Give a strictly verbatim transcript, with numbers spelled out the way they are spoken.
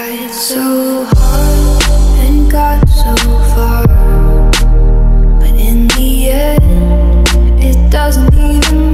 tried so hard and got so far, but in the end, it doesn't even